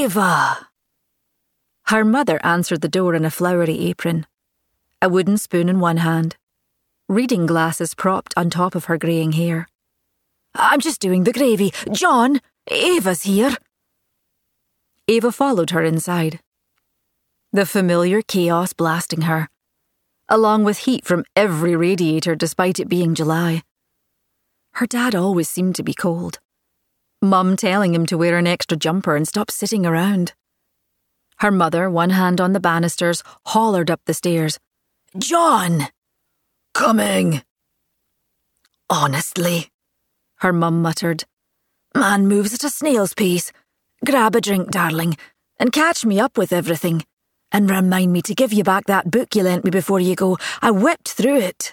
Eva! Her mother answered the door in a flowery apron, a wooden spoon in one hand, reading glasses propped on top of her greying hair. I'm just doing the gravy. John, Eva's here. Eva followed her inside. The familiar chaos blasting her, along with heat from every radiator despite it being July. Her dad always seemed to be cold. Mum telling him to wear an extra jumper and stop sitting around. Her mother, one hand on the banisters, hollered up the stairs. John! Coming! Honestly, her mum muttered. Man moves at a snail's pace. Grab a drink, darling, and catch me up with everything. And remind me to give you back that book you lent me before you go. I whipped through it.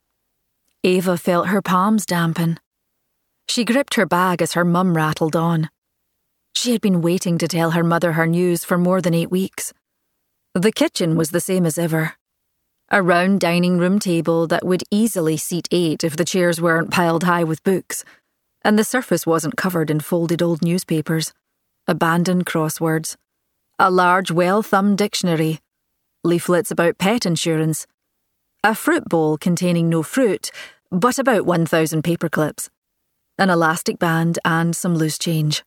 Eva felt her palms dampen. She gripped her bag as her mum rattled on. She had been waiting to tell her mother her news for more than 8 weeks. The kitchen was the same as ever. A round dining room table that would easily seat 8 if the chairs weren't piled high with books, and the surface wasn't covered in folded old newspapers, abandoned crosswords, a large well-thumbed dictionary, leaflets about pet insurance, a fruit bowl containing no fruit, but about 1,000 paper clips, an elastic band and some loose change.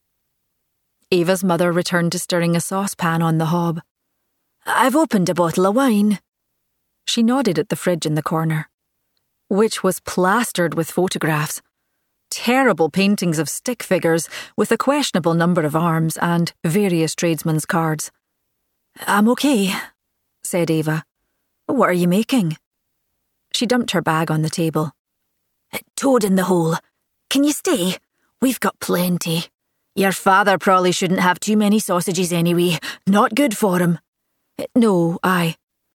Eva's mother returned to stirring a saucepan on the hob. I've opened a bottle of wine. She nodded at the fridge in the corner, which was plastered with photographs, terrible paintings of stick figures with a questionable number of arms and various tradesmen's cards. I'm okay, said Eva. What are you making? She dumped her bag on the table. Toad in the hole. Can you stay? We've got plenty. Your father probably shouldn't have too many sausages anyway. Not good for him. No, I